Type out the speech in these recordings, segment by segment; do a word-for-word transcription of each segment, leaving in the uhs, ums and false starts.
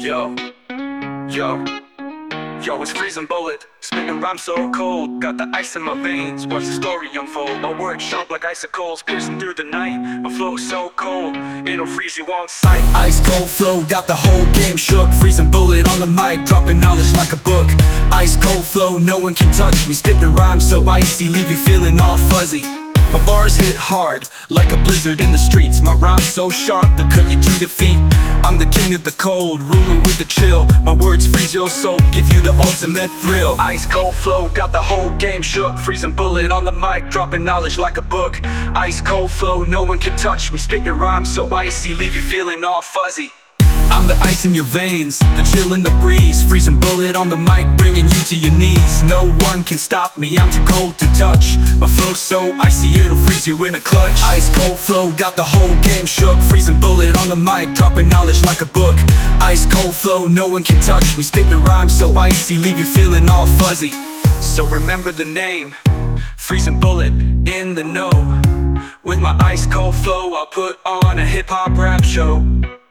Yo, yo, yo, it's freezing bullet. Spitting rhymes so cold, got the ice in my veins. Watch the story unfold. My words sharp like icicles, piercing through the night. My flow so cold, it'll freeze you on sight. Ice cold flow, got the whole game shook. Freezing bullet on the mic, dropping knowledge like a book. Ice cold flow, no one can touch me. Spitting rhymes so icy, leave you feeling all fuzzy. My bars hit hard, like a blizzard in the streets. My rhymes so sharp, they cut you to defeat. I'm the king of the cold, ruling with the chill. My words freeze your soul, give you the ultimate thrill. Ice cold flow, got the whole game shook. Freezing bullet on the mic, dropping knowledge like a book. Ice cold flow, no one can touch me. Spit your rhymes so icy, leave you feeling all fuzzy. I'm the ice in your veins, the chill in the breeze. Freezing bullet on the mic, bringing you to your knees. No one can stop me, I'm too cold to touch. My flow so icy, it'll freeze you in a clutch. Ice cold flow, got the whole game shook. Freezing bullet on the mic, dropping knowledge like a book. Ice cold flow, no one can touch me. Spit the rhymes so icy, leave you feeling all fuzzy. So remember the name, freezing bullet, in the know. With my ice cold flow, I'll put on a hip-hop rap show.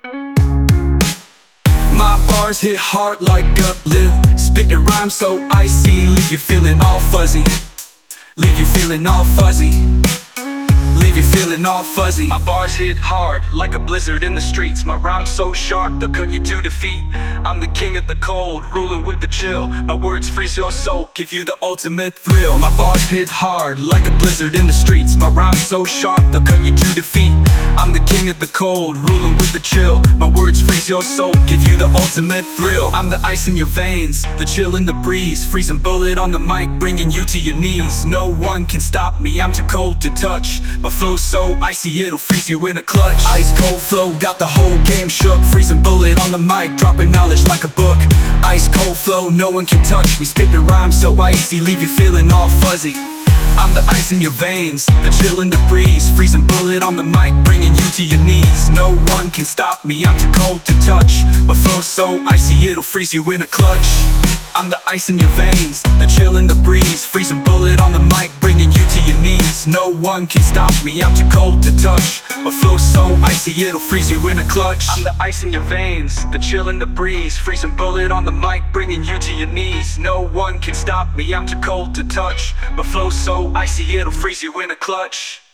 My bars hit hard like uplift. Spitting rhymes so icy, leave you feeling all fuzzy. Leave you feeling all fuzzy. Leave you feeling all fuzzy. My bars hit hard like a blizzard in the streets. My rhymes so sharp, they'll cut you to defeat. I'm the king of the cold, ruling with the chill. My words freeze your soul, give you the ultimate thrill. My bars hit hard like a blizzard in the streets. My rhymes so sharp, they'll cut you to defeat. I'm the king of the cold, ruling with the chill. My words freeze your soul, give you the ultimate thrill. I'm the ice in your veins, the chill in the breeze. Freezing bullet on the mic, bringing you to your knees. No one can stop me, I'm too cold to touch. My flow so icy, it'll freeze you in a clutch. Ice cold flow, got the whole game shook. Freezing bullet on the mic, dropping knowledge like a book. Ice cold flow, no one can touch me. Spitting rhymes so icy, leave you feeling all fuzzy. I'm the ice in your veins, the chill in the breeze. Freezing bullet on the mic, bringing you to your knees. No one can stop me, I'm too cold to touch. My flow so icy, it'll freeze you in a clutch. I'm the ice in your veins, the chill in the breeze. Freezing bullet on the mic, bringing you to your knees. No one can stop me, I'm too cold to touch. My flow so icy, it'll freeze you in a clutch. I'm the ice in your veins, the chill in the breeze. Freezing bullet on the mic, bringing you to your knees. No one can stop me, I'm too cold to touch. My flow so icy, it'll freeze you in a clutch.